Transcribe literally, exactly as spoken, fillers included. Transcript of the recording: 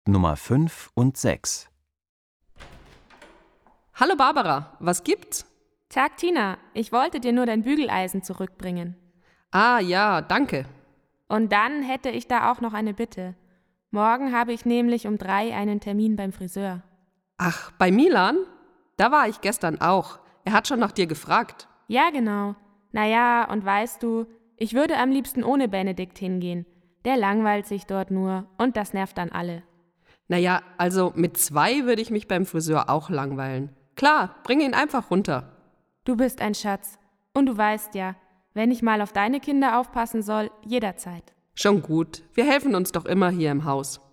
Nummer fünf und sechs. Hallo Barbara, was gibt's? Tag Tina, ich wollte dir nur dein Bügeleisen zurückbringen. Ah ja, danke. Und dann hätte ich da auch noch eine Bitte. Morgen habe ich nämlich um drei einen Termin beim Friseur. Ach, bei Milan? Da war ich gestern auch. Er hat schon nach dir gefragt. Ja, genau. Naja, und weißt du, ich würde am liebsten ohne Benedikt hingehen. Der langweilt sich dort nur und das nervt dann alle. Naja, also mit zwei würde ich mich beim Friseur auch langweilen. Klar, bring ihn einfach runter. Du bist ein Schatz. Und du weißt ja, wenn ich mal auf deine Kinder aufpassen soll, jederzeit. Schon gut, wir helfen uns doch immer hier im Haus.